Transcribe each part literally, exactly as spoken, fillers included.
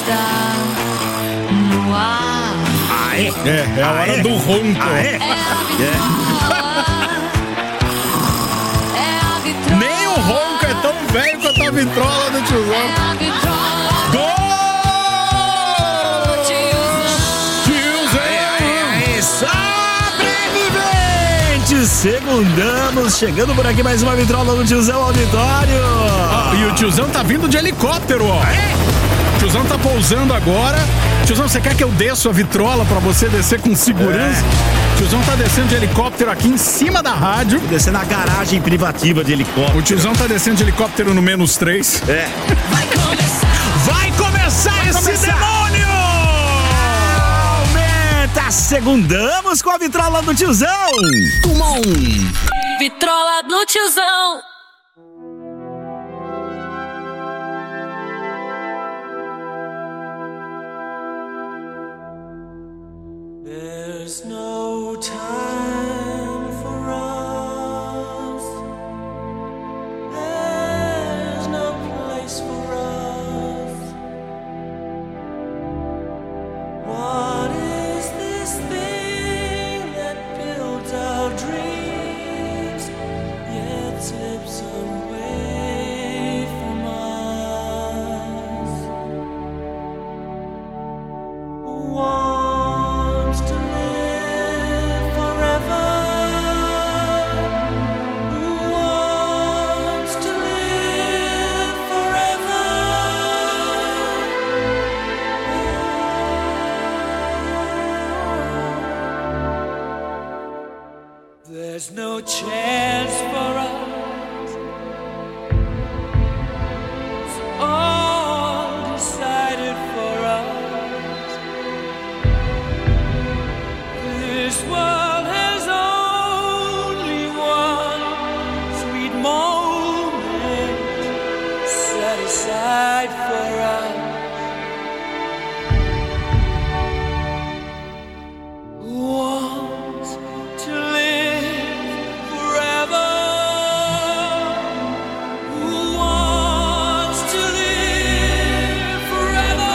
está no ar. Aê. É, é a hora Aê. do ronco. Aê. É a vitrola. É a vitrola. Nem o ronco é tão velho quanto a vitrola do tiozão. É a vitrola. Gol! Tiozão. Aê, sobreviventes! Segundamos, chegando por aqui mais uma vitrola do Tiozão Auditório. Ah, e o tiozão tá vindo de helicóptero, ó. O tiozão tá pousando agora. Tiozão, você quer que eu desça a vitrola pra você descer com segurança? É. O tiozão tá descendo de helicóptero aqui em cima da rádio. Vou descer na garagem privativa de helicóptero. O tiozão tá descendo de helicóptero no menos três. É. Vai começar. Vai começar Vai esse começar. demônio! Aumenta! Segundamos com a vitrola do Tiozão. Tumon! Vitrola do tiozão. There's no time for us. There's no place for us. What is this thing that builds our dreams yet slips away from us? Wants to live forever. Who wants to live forever? There's no chance for us. It's all decided for us. This world has only one sweet moment set aside for us. Who wants to live forever? Who wants to live forever?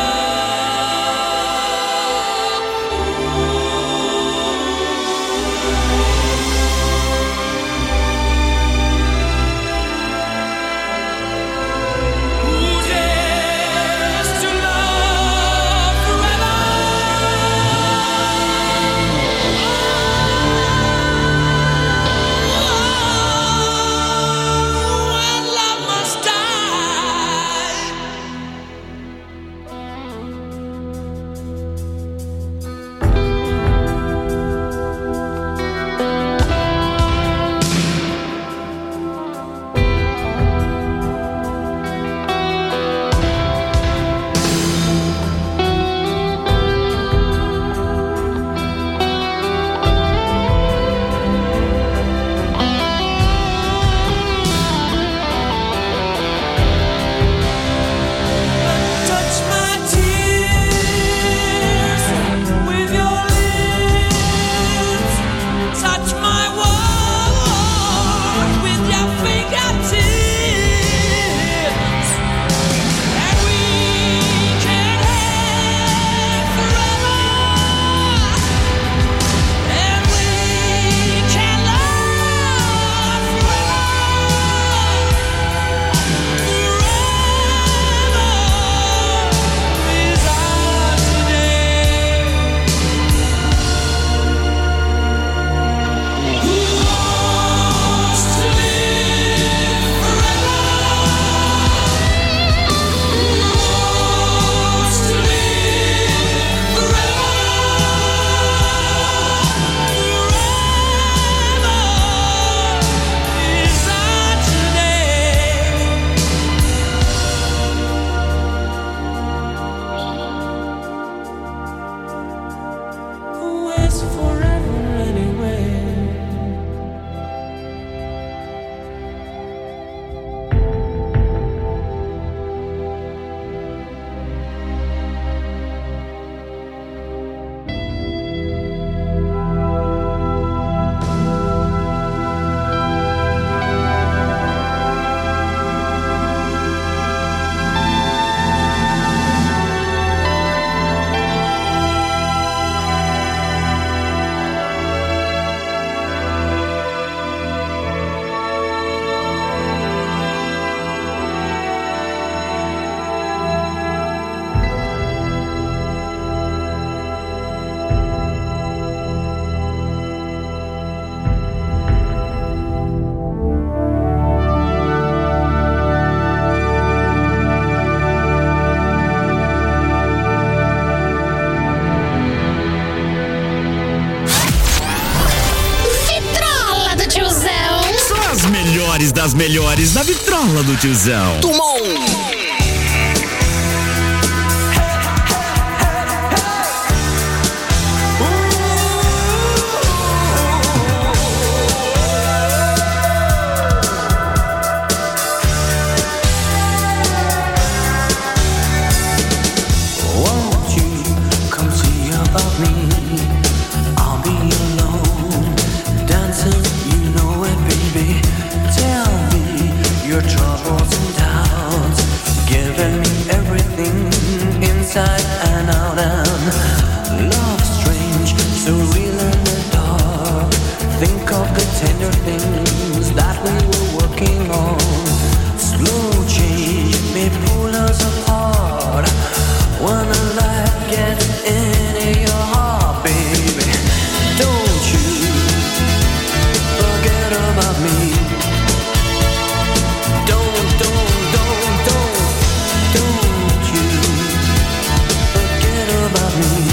Who dare melhores das melhores na vitrola do tiozão. Inside and out, and love strange, so real in the dark. Think of the tender things that we were working on. Slow change may pull us apart. When the light gets into your heart, baby, don't you forget about me. Don't, don't, don't, don't, don't you about me.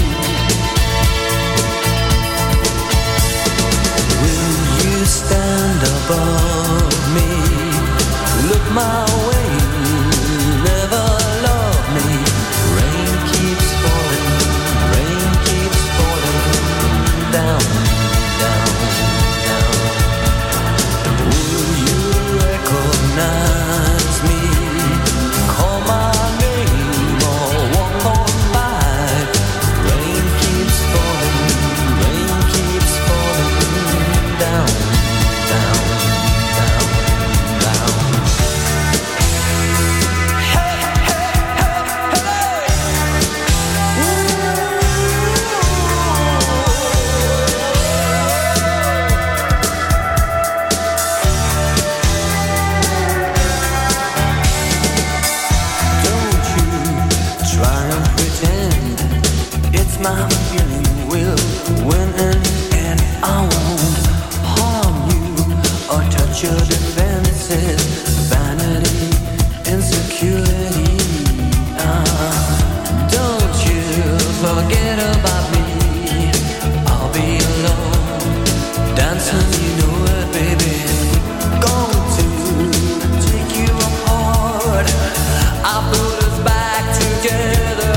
Will you stand above me? Look my way, never love me. Rain keeps falling, rain keeps falling down, down, down. Will you recognize me? Call my name or walk on. My feeling will win in the end. I won't harm you or touch your defenses. Vanity, insecurity. Uh, don't you forget about me. I'll be alone, dancing, you know it, baby. Going to take you apart. I put us back together.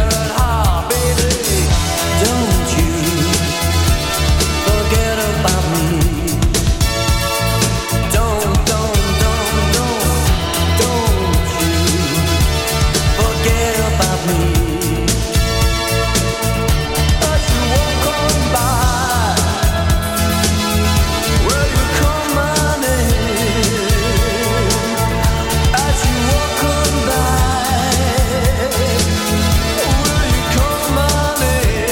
Don't you forget about me. Don't, don't, don't, don't, don't you forget about me. As you walk on by, will you call my name? As you walk on by, will you call my name?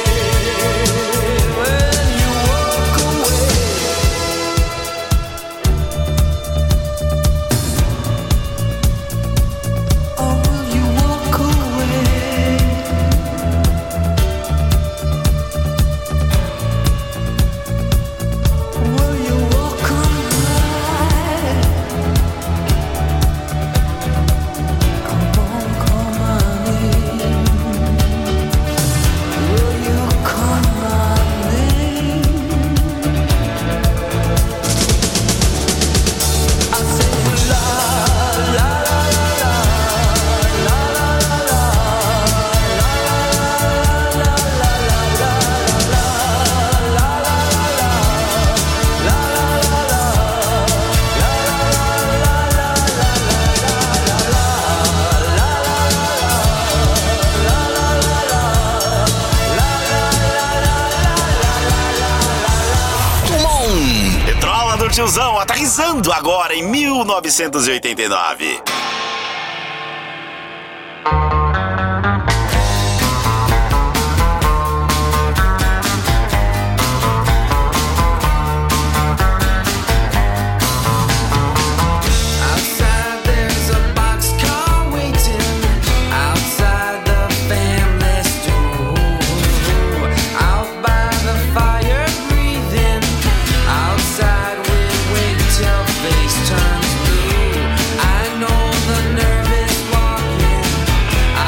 Tiozão aterrissando agora em mil novecentos e oitenta e nove. Face turns blue. I know the nervous walking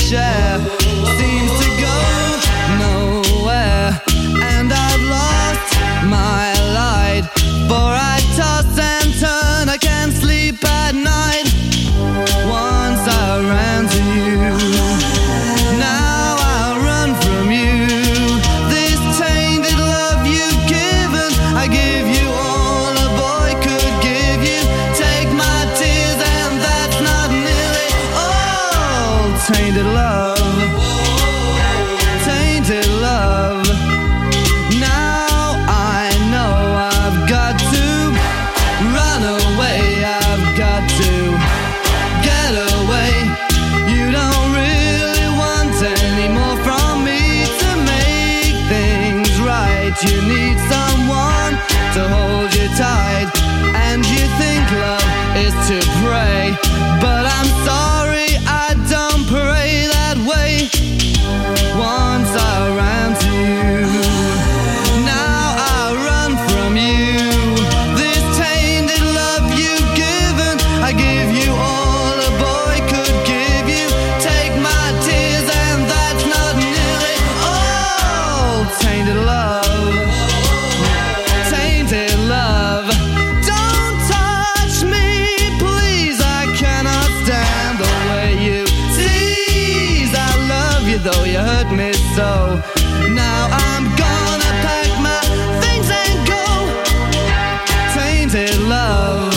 share seems to go nowhere, and I've lost my light, for I toss and turn, I can't sleep at night. Once I ran to you, now I run from you. This tainted love you've given, I give you all a boy could give you. Take my tears and that's not nearly all. Tainted love, tainted love. Now I know I've got to run away, I've got to get away. You don't really want any more from me to make things right. You need someone to hold you tight, and you think love is to pray, but I'm sorry, I don't pray that way. Once I ran to you, now I run from you. This tainted love you've given, I give you all a boy could give you. Take my tears and that's not nearly all. Tainted love, tainted love. Don't touch me, please, I cannot stand the way you tease. I love you though you hurt me so. Now I'm gonna pack my things and go. Tainted love,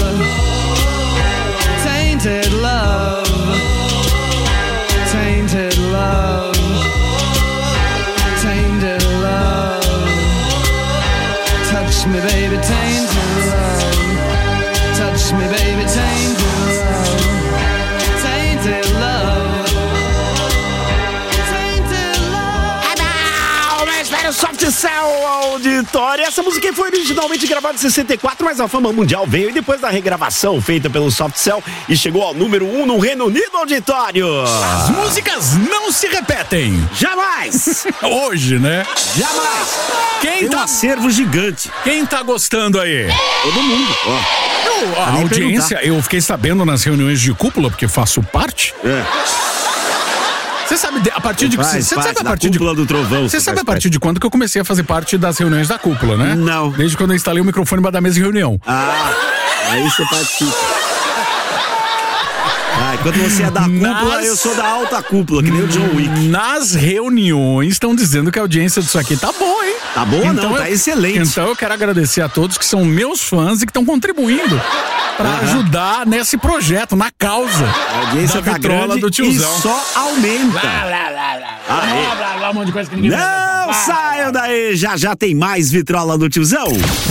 tainted love, tainted love, tainted love. Touch me, baby, tainted love. Touch me, baby, tainted love. Tainted love. Tainted love. Mas espera, Soft Cell Auditório. Essa música foi originalmente gravada em sessenta e quatro, mas a fama mundial veio depois da regravação feita pelo Soft Cell e chegou ao número um no Reino Unido, Auditório. As músicas não se repetem. Jamais! Hoje, né? Jamais! Quem Tem um tá, acervo gigante. quem tá gostando aí? Todo mundo. Ó. Eu, a nem audiência, eu fiquei sabendo nas reuniões de cúpula, porque faço parte. É. Você sabe de- a partir de Faz você parte sabe a da partir de cúpula do trovão. Você sabe faz a partir de quando que eu comecei a fazer parte das reuniões da cúpula, né? Não. Desde quando eu instalei o microfone embaixo da mesa de reunião. Ah, aí você participa. Ah, enquanto você é da cúpula, Nas- eu sou da alta cúpula, que nem o John Wick. Nas reuniões estão dizendo que a audiência disso aqui tá boa, hein? Tá boa não, tá eu- excelente. Então eu quero agradecer a todos que são meus fãs e que estão contribuindo pra Aham. ajudar nesse projeto, na causa A audiência da tá vitrola grande do e tiozão. só aumenta. Aê. Blá, blá, blá, um monte de coisa que ninguém Não vai saiam daí, já já tem mais vitrola do tiozão.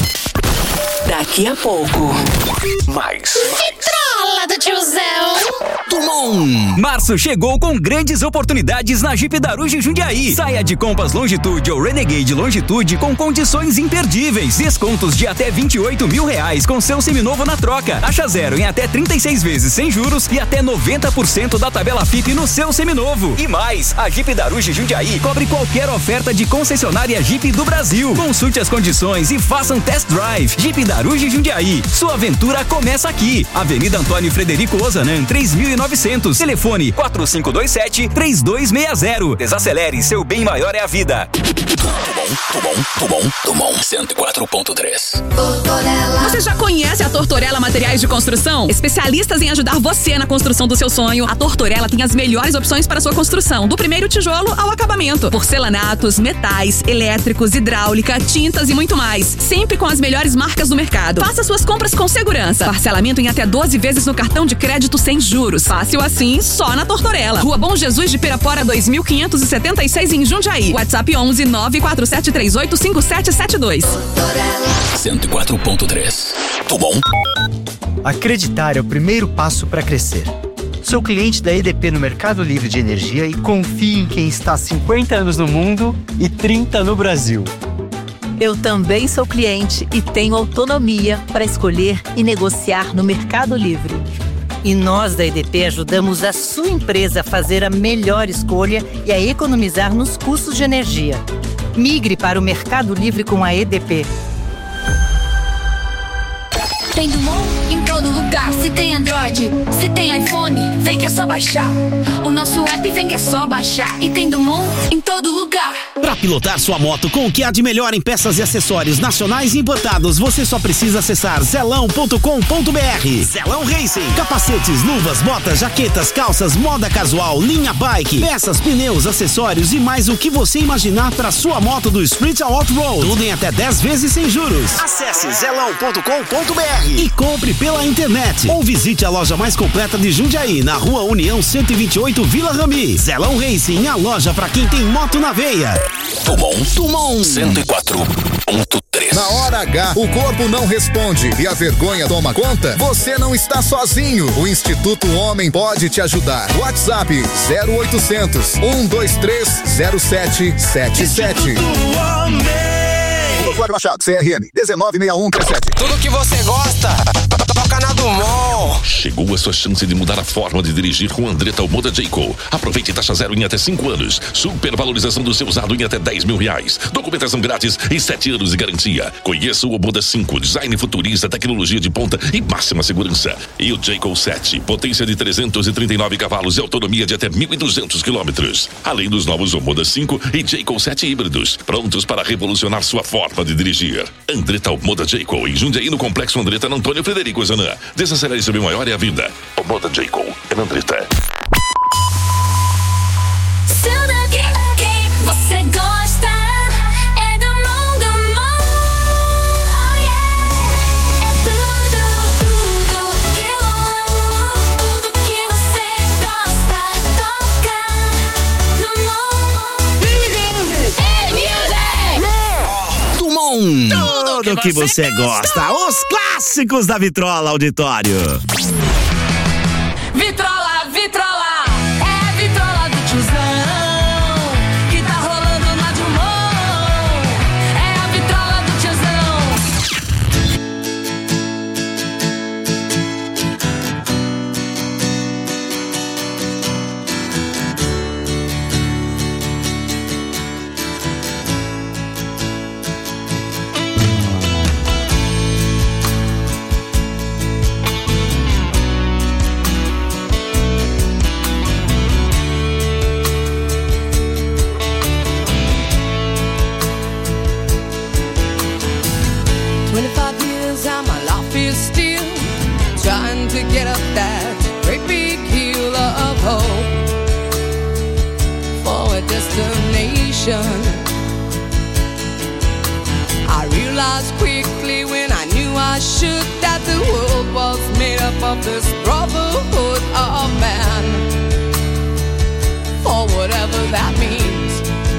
Daqui a pouco. Mais. Vitrola do tiozão. Março chegou com grandes oportunidades na Jeep Daruge Jundiaí. Saia de Compass Longitude ou Renegade Longitude com condições imperdíveis. Descontos de até vinte e oito mil reais com seu seminovo na troca. Taxa zero em até trinta e seis vezes sem juros e até noventa por cento da tabela F I P no seu seminovo. E mais, a Jeep Daruge Jundiaí cobre qualquer oferta de concessionária Jeep do Brasil. Consulte as condições e faça um test drive. Jeep Daruge Jundiaí. Sua aventura começa aqui. Avenida Antônio Frederico Ozanam, três mil e novecentos. Telefone quatro cinco dois sete, três dois seis zero. Desacelere, seu bem maior é a vida. Tubom, Tubom, Tubom, cento e quatro ponto três. Você já conhece a Tortorella Materiais de Construção? Especialistas em ajudar você na construção do seu sonho, a Tortorella tem as melhores opções para sua construção, do primeiro tijolo ao acabamento. Porcelanatos, metais, elétricos, hidráulica, tintas e muito mais. Sempre com as melhores marcas do mercado. Faça suas compras com segurança. Parcelamento em até doze vezes no cartão de crédito sem juros. Fácil assim, só na Tortorella. Rua Bom Jesus de Pirapora, dois mil quinhentos e setenta e seis em Jundiaí. WhatsApp onze nove quatro sete três oito cinco sete sete dois. cento e quatro ponto três. Tubom. Acreditar é o primeiro passo para crescer. Sou cliente da E D P no Mercado Livre de Energia e confio em quem está há cinquenta anos no mundo e trinta no Brasil. Eu também sou cliente e tenho autonomia para escolher e negociar no Mercado Livre. E nós da E D P ajudamos a sua empresa a fazer a melhor escolha e a economizar nos custos de energia. Migre para o Mercado Livre com a E D P. Tem Dumont em todo lugar. Se tem Android, se tem iPhone, vem que é só baixar. O nosso app vem que é só baixar. E tem Dumont em todo lugar. Pra pilotar sua moto com o que há de melhor em peças e acessórios nacionais e importados, você só precisa acessar zelão ponto com ponto br. Zelão Racing. Capacetes, luvas, botas, jaquetas, calças, moda casual, linha bike, peças, pneus, acessórios e mais o que você imaginar para sua moto do Street ao Off-Road. Tudo em até dez vezes sem juros. Acesse zelão ponto com ponto br e compre pela internet. Ou visite a loja mais completa de Jundiaí, na Rua União cento e vinte e oito, Vila Rami. Zelão Racing, a loja para quem tem moto na veia. Dumont. Dumont. cento e quatro ponto três. Na hora H, o corpo não responde e a vergonha toma conta? Você não está sozinho. O Instituto Homem pode te ajudar. WhatsApp zero oitocentos, um dois três, zero sete sete sete. Cláudio Machado, C R M dezenove sessenta e um trinta e sete. Tudo que você gosta, toca na Dumont. Chegou a sua chance de mudar a forma de dirigir com Andretta Moda Jayco. Aproveite taxa zero em até cinco anos. Supervalorização do seu usado em até dez mil reais. Documentação grátis e sete anos de garantia. Conheça o Moda cinco, design futurista, tecnologia de ponta e máxima segurança. E o Jayco sete, potência de trezentos e trinta e nove cavalos e autonomia de até mil e duzentos quilômetros. Além dos novos Moda cinco e Jayco sete híbridos, prontos para revolucionar sua forma de dirigir. Andretta Moda Jayco, em Jundiaí, no Complexo Andretta Antônio Frederico Zanã. Desacelere sobre o maior é a vida. O Moda Jayco é na Andretta. Se o daqui que você gosta é Dumont, Dumont. Oh yeah. É tudo, tudo que eu amo. Tudo que você gosta, toca Dumont. Hey, music! Dumont. Tudo que você gosta. Os clássicos da Vitrola Auditório. Vitrola, Vitrola, é a Vitrola do tiozão, que tá rolando na Dumont, é a Vitrola do tiozão. twenty-five years and my life is still trying to get up that great big hill of hope for a destination. I realized quickly when I knew I should that the world was made up of this brotherhood of man, for whatever that means.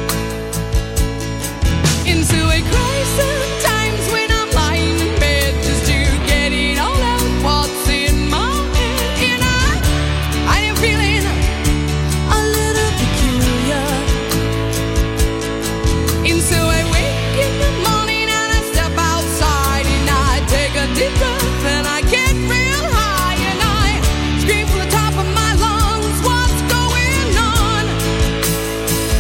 Into a crisis times when I'm lying in bed just to get it all out what's in my head. And I, I am feeling a little peculiar. And so I wake in the morning and I step outside and I take a deep breath and I get real high and I scream from the top of my lungs, what's going on?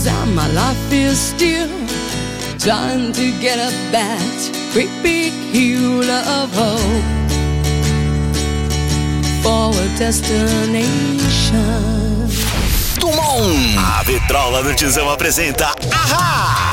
time my life is still trying to get up that great big hill of hope for a destination. Tumon! A Vitrola do Tizão apresenta Ahá!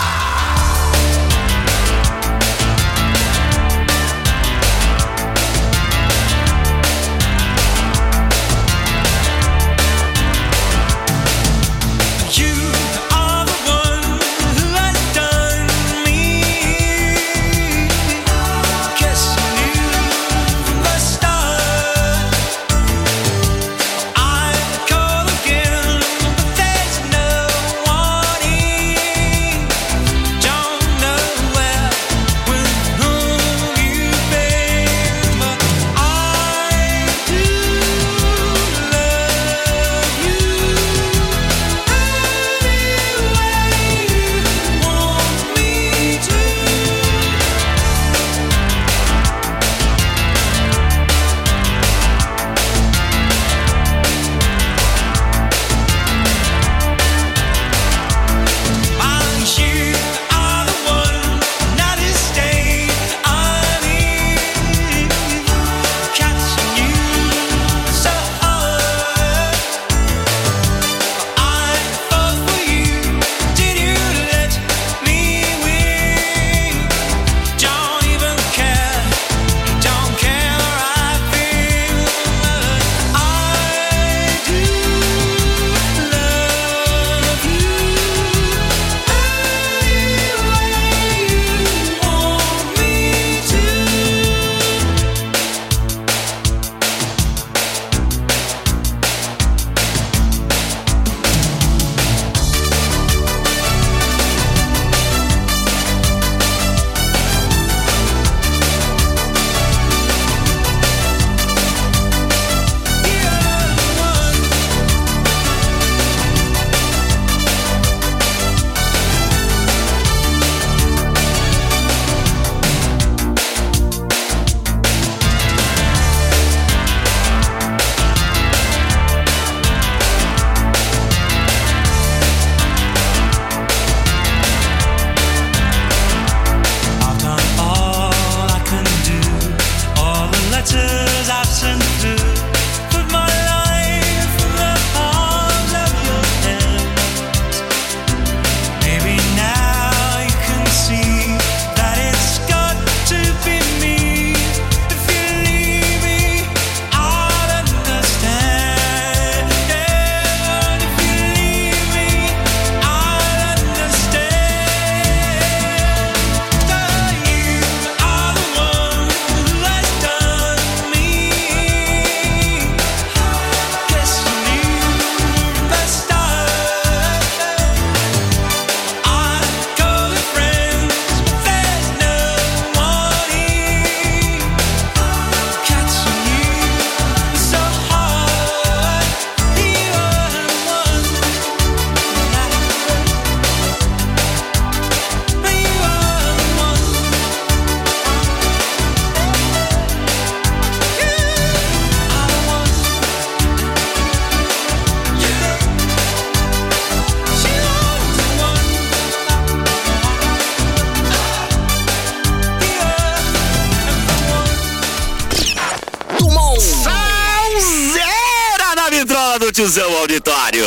Tiozão Auditório.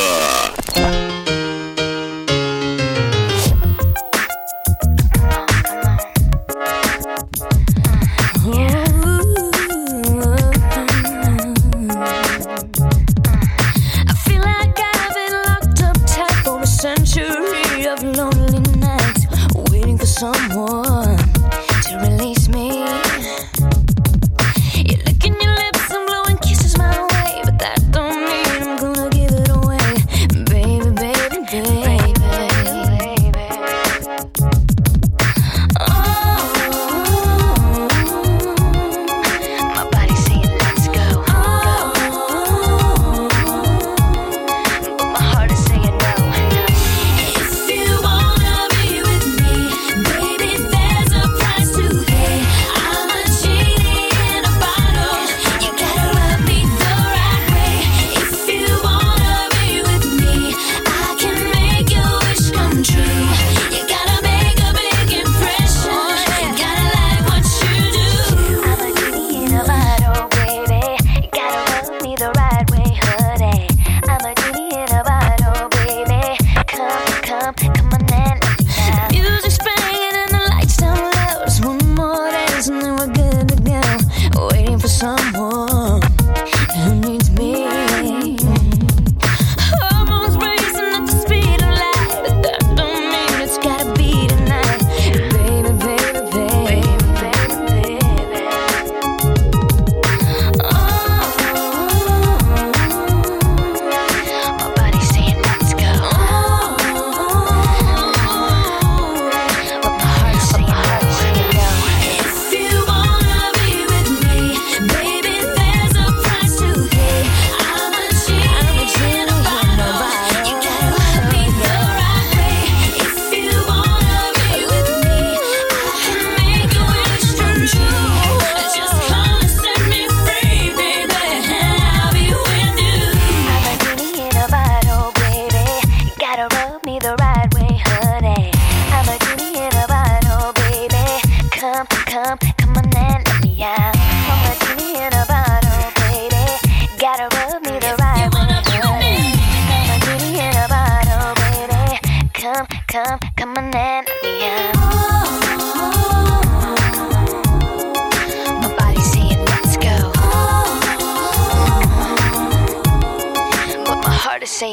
Baby, baby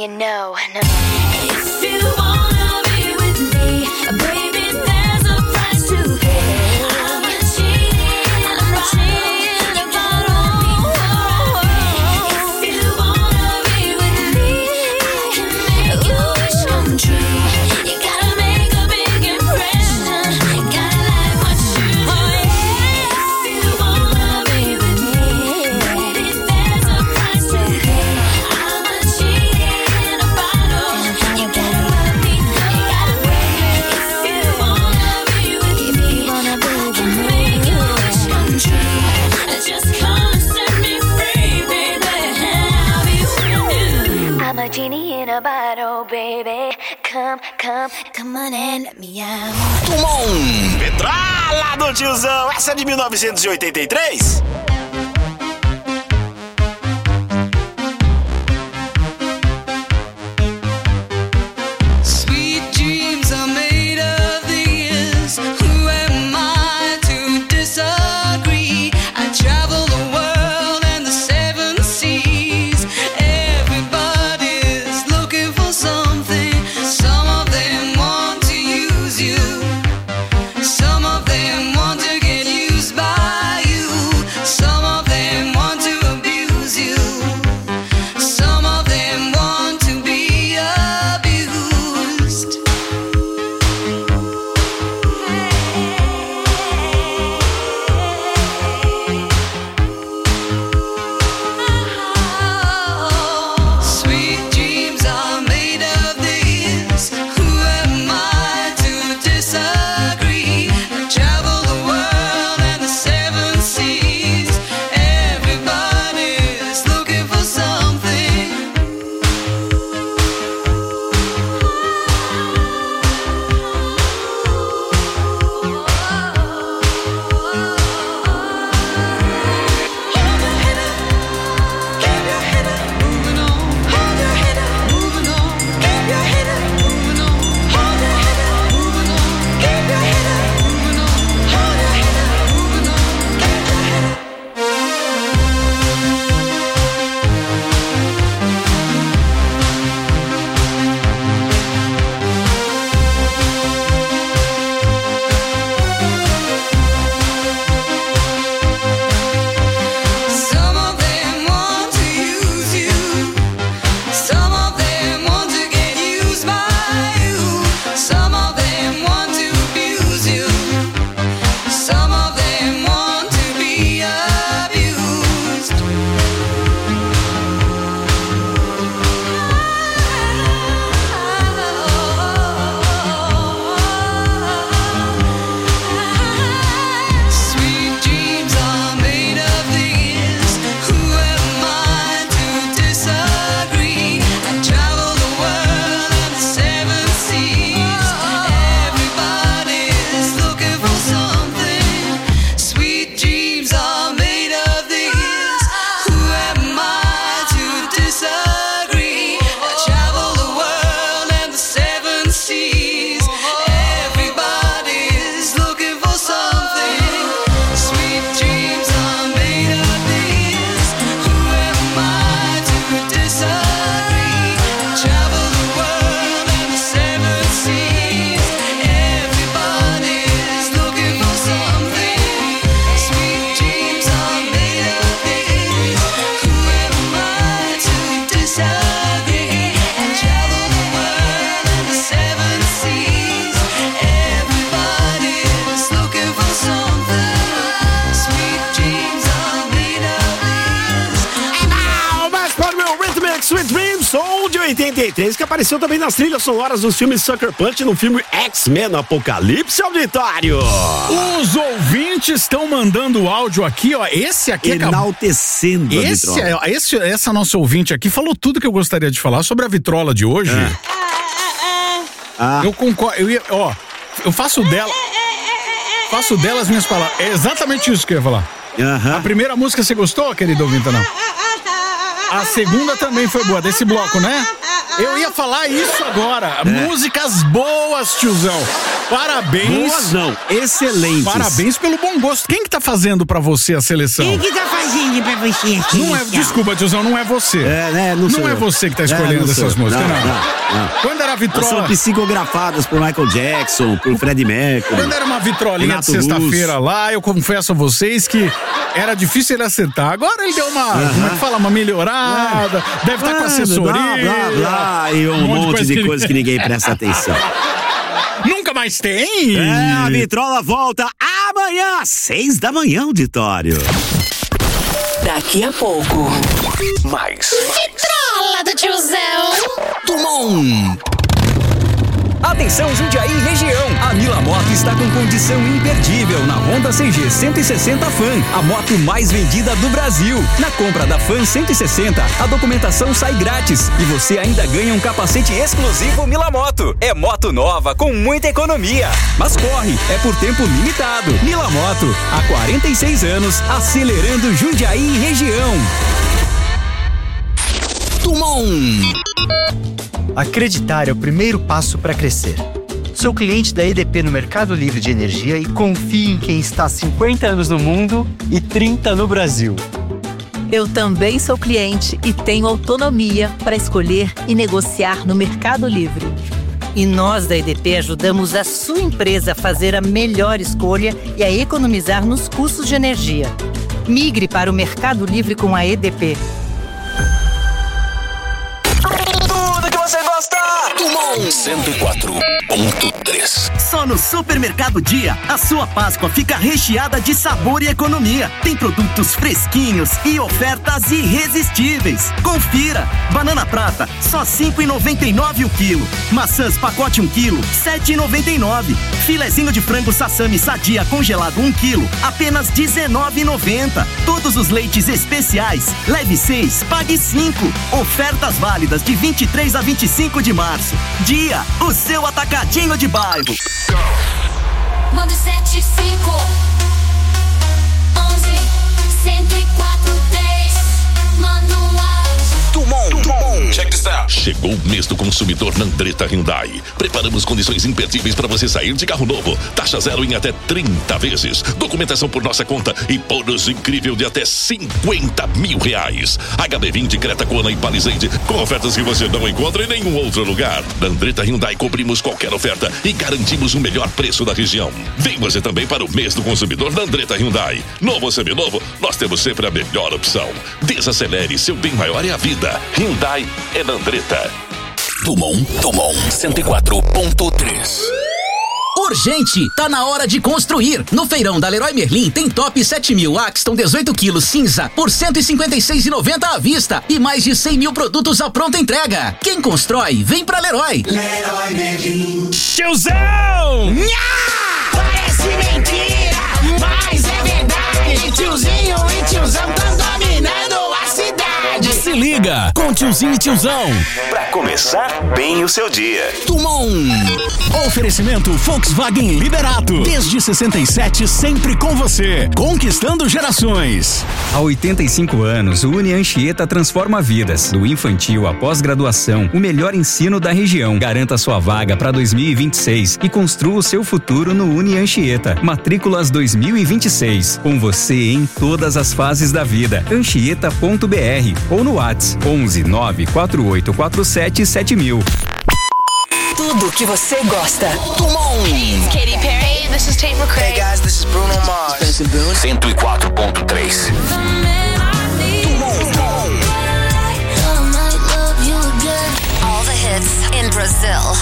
you know, no. If you wanna be with me, baby, there's a price to pay. I'm a cheating, I'm a cheating about all. If you wanna be with me, I can make your wish come true. You gotta make a big impression. Gotta like what you do. If you wanna be with me, baby, there's a price to pay. I'm a genie in a bottle. You gotta let me know. You gotta wait. If you wanna be with me, I can make your wish come true. Just come and set me free, baby. I'll be with you. I'm a genie in a bottle, baby. Come, come, come on and let me out. Tumon! Petralha do tiozão! Essa é de mil novecentos e oitenta e três? Sweet dreams are made of these. Who am I to disagree? I travel the world and the seven seas. Everybody's looking for something. Some of them want to use you. Some of them want to get used by you. Some of them want to abuse you. Some of them want to be abused. Sweet dreams are made of these. Who am I to disagree? I travel the world and the seven seas. Everybody's looking for something. Some of them want to use you. Some of them want to get used by you. Some of them want to abuse you. Some of them want to be abused. Sweet dreams are made of these. Who am I to disagree? I travel the world and the seven seas. Everybody's looking for something. Sweet dreams are made of these. Who am I to disagree? I travel the world and the seven seas. Everybody's looking for something. Sweet dreams are made of these. Who am I to disagree? I travel the world and the seven seas. Everybody's looking for something. Sweet dreams are made of these. Who am I to disagree? I travel the world and the seven seas. Everybody's looking for something. Sweet dreams are made of these. Ah, mas para o meu Rhythmic Sweet Dreams, som de oitenta e três, que apareceu também nas trilhas sonoras dos filmes Sucker Punch, no filme X-Men Apocalipse Auditório. Os ouvintes estão mandando áudio aqui, ó. Esse aqui enaltecendo a esse, vitrola. é, esse Essa nossa ouvinte aqui falou tudo que eu gostaria de falar sobre a vitrola de hoje. Ah. Eu concordo. Eu ia, ó, eu faço dela. Faço dela as minhas palavras. É exatamente isso que eu ia falar. Uhum. A primeira música você gostou, querido ouvinte, não? A segunda também foi boa, desse bloco, né? Eu ia falar isso agora. É. Músicas boas, tiozão. Parabéns. Boas não, excelentes. Parabéns pelo bom gosto. Quem que tá fazendo pra você a seleção? Quem que tá fazendo pra você aqui? Não é, desculpa, tiozão, não é você. É, né? Não, Não sou é eu. você que tá É, escolhendo não sou essas eu. músicas, não. Não, não, não. Quando era a Elas vitrola... são psicografadas por Michael Jackson, por Freddie Mercury. Quando era uma vitrolinha Renato de sexta-feira lá, eu confesso a vocês que era difícil ele acertar. Agora ele deu uma, Aham. como é que fala, uma melhorada, deve estar com Ah, assessoria. Blá, blá, blá, e um, monte, de coisas que ninguém presta atenção. Nunca mais tem! É, a vitrola volta amanhã, às seis da manhã, auditório. Daqui a pouco. Mais. Vitrola do tiozão. Tumon. Atenção Jundiaí e região, a Mila Moto está com condição imperdível na Honda C G cento e sessenta Fan, a moto mais vendida do Brasil. Na compra da Fan cento e sessenta, a documentação sai grátis e você ainda ganha um capacete exclusivo Mila Moto. É moto nova com muita economia. Mas corre, é por tempo limitado. Mila Moto, há quarenta e seis anos, acelerando Jundiaí e região. Tumon. Acreditar é o primeiro passo para crescer. Sou cliente da E D P no Mercado Livre de Energia e confio em quem está há cinquenta anos no mundo e trinta no Brasil. Eu também sou cliente e tenho autonomia para escolher e negociar no Mercado Livre. E nós da E D P ajudamos a sua empresa a fazer a melhor escolha e a economizar nos custos de energia. Migre para o Mercado Livre com a E D P. Tudo que você gosta. Tumon. cento e quatro ponto três. Só no Supermercado Dia, a sua Páscoa fica recheada de sabor e economia. Tem produtos fresquinhos e ofertas irresistíveis. Confira! Banana prata, só cinco reais e noventa e nove centavos o quilo. Maçãs pacote um quilo, sete reais e noventa e nove centavos. Filezinho de frango sassami sadia congelado um quilo, apenas dezenove reais e noventa centavos. Todos os leites especiais, leve seis, pague cinco. Ofertas válidas de vinte e três a vinte e cinco de março. Dia, o seu atacadinho de bairro. Manda sete cinco onze cento e quatro três. Manda um Tumon. Tumon. Check this out. Chegou o mês do consumidor na Andretta Hyundai. Preparamos condições imperdíveis para você sair de carro novo. Taxa zero em até trinta vezes. Documentação por nossa conta e bônus incrível de até cinquenta mil reais. H B vinte, Creta, Kona e Palisade com ofertas que você não encontra em nenhum outro lugar. Na Andretta Hyundai cobrimos qualquer oferta e garantimos o melhor preço da região. Vem você também para o mês do consumidor na Andretta Hyundai. Novo ou seminovo, nós temos sempre a melhor opção. Desacelere, seu bem maior é a vida. Hyundai é na Andretta. Tumon. Tumon. cento e quatro ponto três. Urgente! Tá na hora de construir! No feirão da Leroy Merlin tem top sete mil Axton dezoito quilos cinza por cento e cinquenta e seis reais e noventa centavos à vista e mais de cem mil produtos à pronta entrega. Quem constrói, vem pra Leroy! Leroy Merlin. Tiozão! Nha! Parece mentira, mas é verdade. Tiozinho e tiozão tão dominando a cidade. Se liga com Tiozinho e Tiozão. Pra começar bem o seu dia. Tumon. Oferecimento Volkswagen Liberato. Desde sessenta e sete, sempre com você. Conquistando gerações. Há oitenta e cinco anos, o Uni Anchieta transforma vidas. Do infantil à pós-graduação, o melhor ensino da região. Garanta sua vaga para dois mil e vinte e seis e construa o seu futuro no Uni Anchieta. Matrículas dois mil e vinte e seis. Com você em todas as fases da vida. Anchieta ponto b r ou no WhatsApp onze nove quatro oito quatro sete sete mil. Tudo que você gosta. Tumon. Hey, it's Katy Perry. This is Tate McRae. Hey guys, this is Bruno Mars. cento e quatro ponto três. All the hits in Brazil.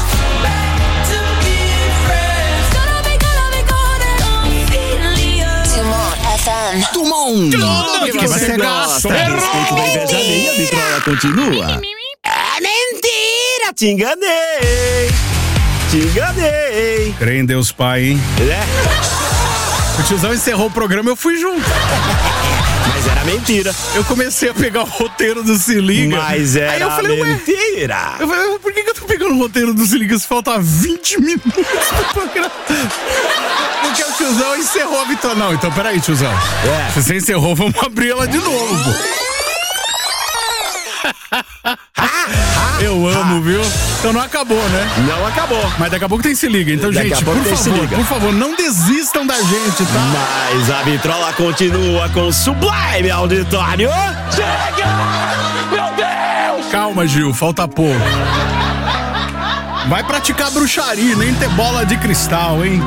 Tumon F M. Tumon. Tudo que você gosta. A respeito da inveja alheia, a vitrola continua. É mentira, te enganei. Te enganei. Crê em Deus Pai, hein? É. O tiozão encerrou o programa, eu fui junto. Mas era mentira. Eu comecei a pegar o roteiro do Se Liga. Mas era Aí eu falei, mentira. Ué, eu falei, por que, que eu tô pegando o roteiro do Se Liga se falta vinte minutos pro programa? Porque o tiozão encerrou a vitória. Não, então peraí, tiozão. É. Se você encerrou, vamos abrir ela de novo, pô. Eu amo, viu? Então não acabou, né? Não acabou. Mas daqui a pouco tem Se Liga. Então, Daqui a gente, pouco por tem Se favor, Liga. por favor, não desistam da gente, tá? Mas a vitrola continua com Sublime Auditório. Chega! Meu Deus! Calma, Gil, falta pouco. Vai praticar bruxaria, nem ter bola de cristal, hein?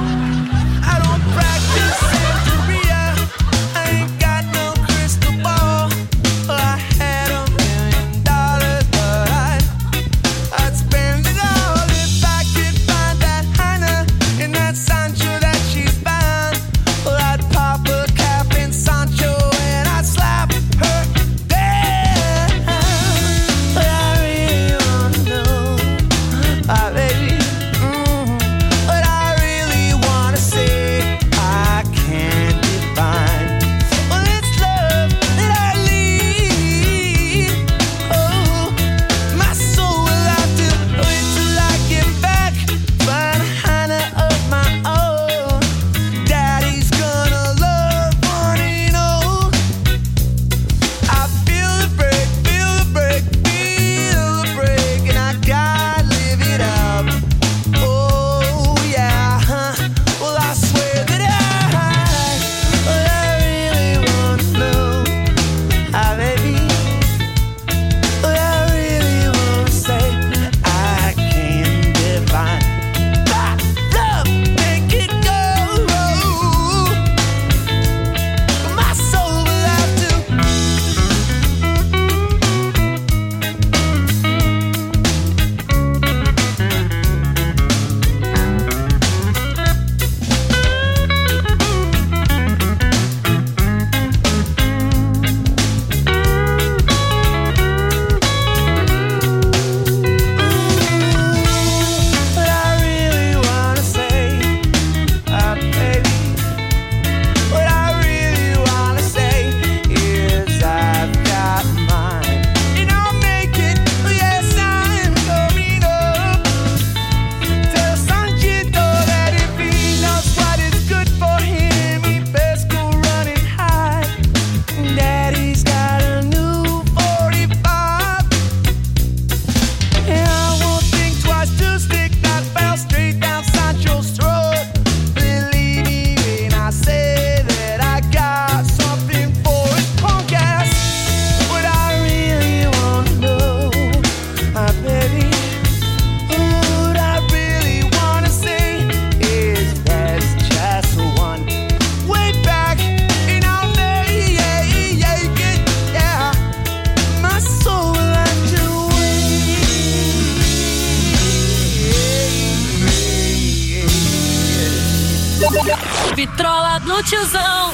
Vitrola no tiozão.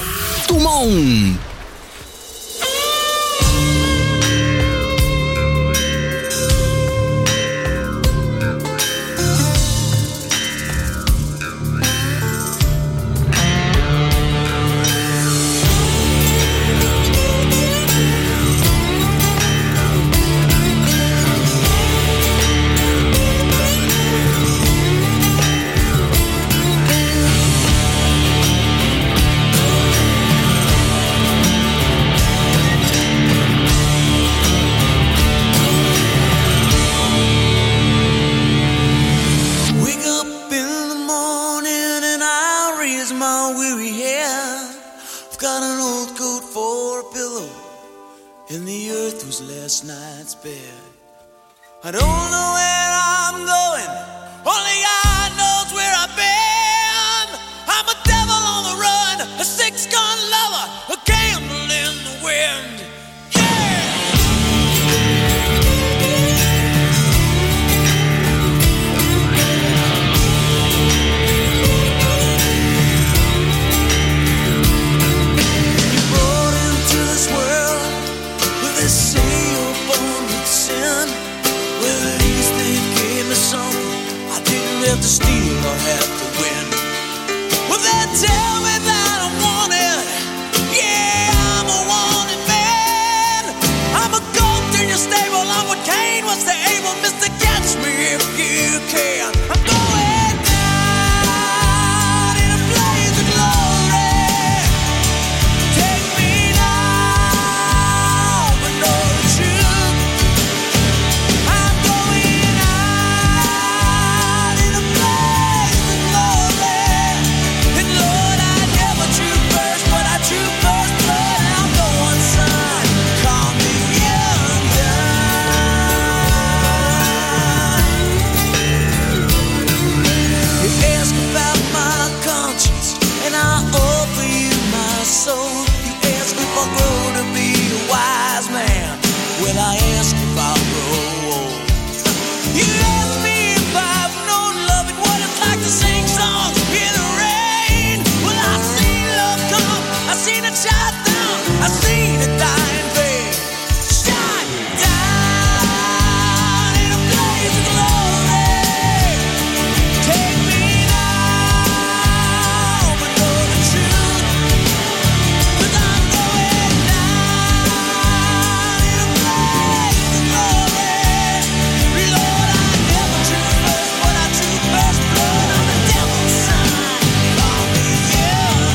Tumon. I don't know where I'm going, only God knows where I've been. I'm a devil on the run, a six-gun lover, a candle in the wind. To steal or have to win. Well, they tell me that I'm wanted. Yeah, I'm a wanted man. I'm a goat in your stable. I'm what Cain was to Abel. Mister Catch me if you can. I'm going down in a blaze of glory. Take me now, but no truth. I'm going Well, I ask if I'll grow old. You ask me if I've known love and what it's like to sing songs in the rain. Well, I've seen love come, I've seen it shine down, I've seen it die in vain. Shine down in a blaze of glory. Take me now, but know the truth. 'Cause I'm going down in a blaze of glory. Lord, I never choose first, but I choose first blood on the devil's side. Call me young.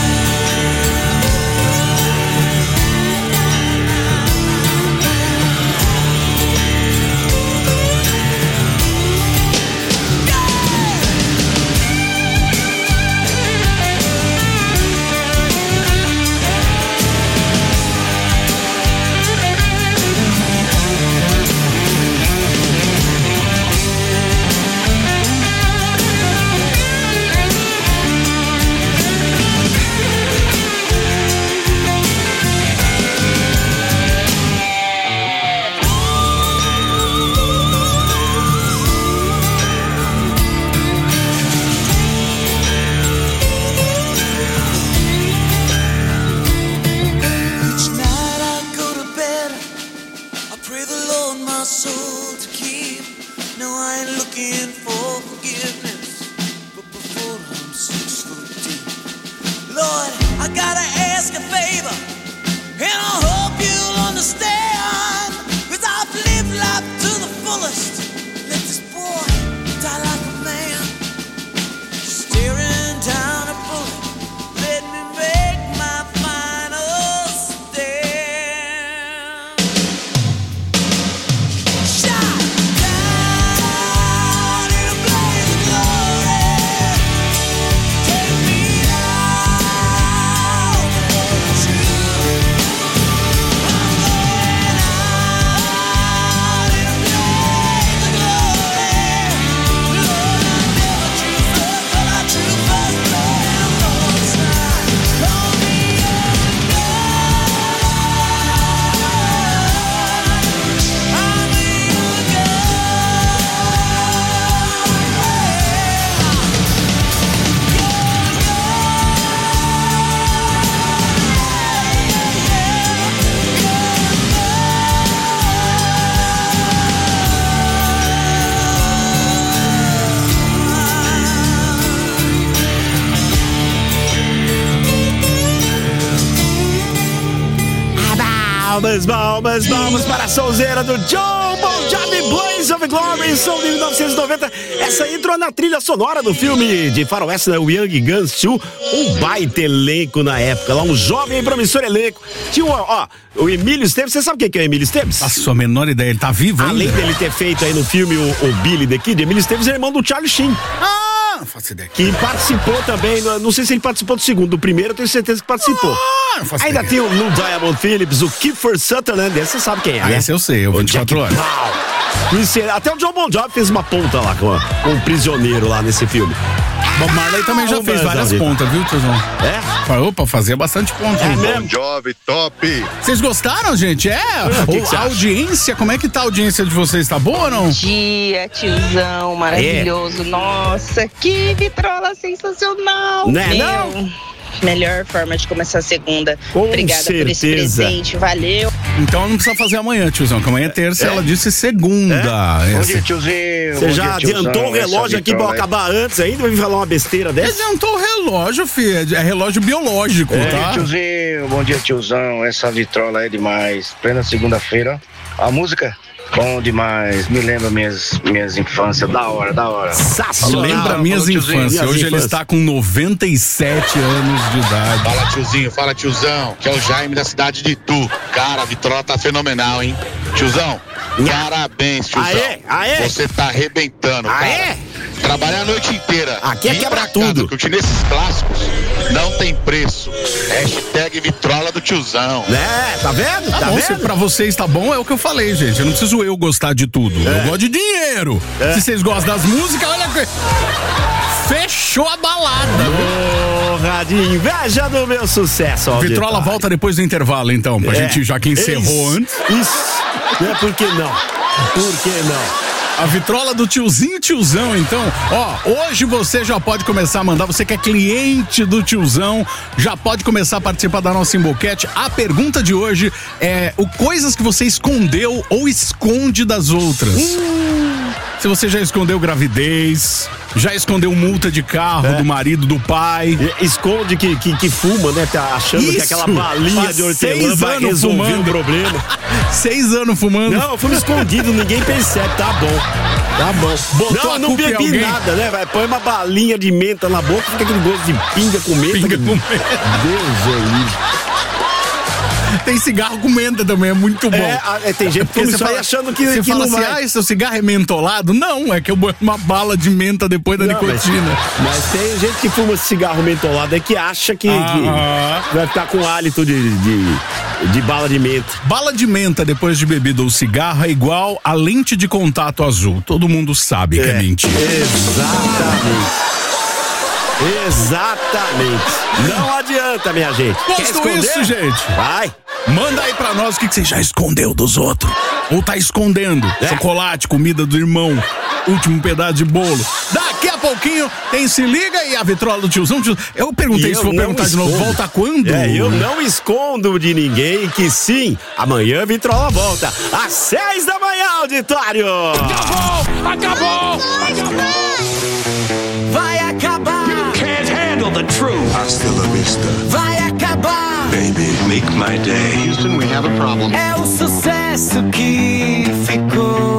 Each night I go to bed, I pray the Lord my soul to keep. No, I ain't looking for forgiveness, but before I'm six foot deep. Lord, I gotta ask a favor, and I hope you'll understand. 'Cause I've lived life to the fullest. Let this boy die like a man, staring down a bullet. Let me make my final stand. Shine down in a blaze of glory. Take me now, but know the truth. I'm going out in a blaze of glory. Lord, I never choose first, but I choose first blood on the Lord's side. Call me young God. I'm a young Palmas, palmas, palmas para a sonzeira do John Bon Jovi, Blaze of Glory, som de mil novecentos e noventa. Essa entrou na trilha sonora do filme de faroeste, né, o Young Guns dois, um baita elenco na época, lá um jovem e promissor elenco. Tinha, ó, ó, o Emílio Esteves, você sabe quem que é o Emílio Esteves? Faço a menor ideia, ele tá vivo ainda? Além dele ter feito aí no filme o, o Billy the Kid, Emílio Esteves é irmão do Charlie Sheen. Ah, não faço ideia. Que participou também, não sei se ele participou do segundo, do primeiro eu tenho certeza que participou. Ah, não faço Ainda ideia. tem o Lou Diamond Phillips, o Kiefer Sutherland, esse você sabe quem é, Ah, né? esse eu sei, eu vinte e quatro horas. Até o John Bon Jovi fez uma ponta lá com, com um prisioneiro lá nesse filme. Bob Marley também já Ah, fez várias Brasil. pontas, viu, tiozão? É? Opa, fazia bastante ponta. É hein? mesmo? Bon Jovi, top! Vocês gostaram, gente? É? que O- que você a acha? audiência, como é que tá a audiência de vocês? Tá boa ou não? Dia, tiozão, maravilhoso. Nossa, que vitrola sensacional. Né, Meu, não? melhor forma de começar a segunda. Com Obrigada por esse certeza. presente, valeu. Então não precisa fazer amanhã, tiozão, que amanhã é terça, É? ela disse segunda. É? Essa- Bom dia, tiozinho. Você já adiantou o relógio aqui pra eu acabar antes ainda? Vai me falar uma besteira dessa? Adiantou o relógio, filho. É relógio biológico, Bom tá? dia, tiozinho. Bom dia, tiozão. Essa vitrola é demais. Plena segunda-feira. A música? Bom demais. Me lembra minhas, minhas infâncias. Da hora, da hora. Me lembra minhas infâncias. Hoje ele está com noventa e sete anos de idade. Fala tiozinho, fala tiozão, que é o Jaime da cidade de Itu. Cara, a vitrola tá fenomenal, hein? Tiozão, parabéns, tiozão. Aê, aê. Você tá arrebentando, Aê. cara. Trabalhar a noite inteira. Aqui é Ir quebra pra tudo. Casa, curtir nesses clássicos não tem preço. Hashtag vitrola do tiozão. É, tá vendo? Tá, Tá bom, vendo? se pra vocês tá bom, é o que eu falei, gente. Eu não preciso eu gostar de tudo. É. Eu gosto de dinheiro. É. Se vocês gostam das músicas, olha que... Fechou a balada. Porra de inveja do meu sucesso. Vitrola auditório. volta depois do intervalo, então, pra É. gente, já que encerrou Isso. antes. Isso. Né? Por que não? Por que não? A vitrola do tiozinho tiozão, então, ó, hoje você já pode começar a mandar, você que é cliente do tiozão, já pode começar a participar da nossa Emboquete. A pergunta de hoje é o coisas que você escondeu ou esconde das outras. Hum. Se você já escondeu gravidez, já escondeu multa de carro é. do marido, do pai. Esconde que, que, que fuma, né? Tá achando Isso. que aquela balinha Faz de hortelã vai resolver fumando. o problema. Seis anos fumando. Não, eu fumo escondido, ninguém percebe, tá bom. Tá bom. Botou não, não bebi nada, né? Vai, põe uma balinha de menta na boca, fica aquele gosto de pinga com menta. Pinga com menta. Deus é livre. Tem cigarro com menta também, é muito bom. É, tem gente que você vai achando que, você que fala não assim, vai. ah, seu cigarro é mentolado? Não, é que eu boto uma bala de menta depois da não, nicotina. Mas, mas tem gente que fuma cigarro mentolado é que acha que, ah, que vai ficar com hálito de, de, de bala de menta. Bala de menta depois de bebida ou cigarro é igual a lente de contato azul. Todo mundo sabe é, que é mentira. Exatamente. Exatamente. Não adianta, minha gente. Posto isso, gente. Vai. Manda aí pra nós o que, que você já escondeu dos outros. Ou tá escondendo. É. Chocolate, comida do irmão, último pedaço de bolo. Daqui a pouquinho tem Se Liga e a vitrola do tiozão. Eu perguntei eu se vou perguntar escondo. de novo. Volta quando? É, eu não escondo de ninguém que sim, amanhã a vitrola volta. Às seis da manhã, auditório. Acabou! Acabou! Acabou! Vai acabar! Can't handle the truth. Hasta la vista. Vai acabar! Baby, make my day. Houston, we have a problem. É o sucesso que ficou.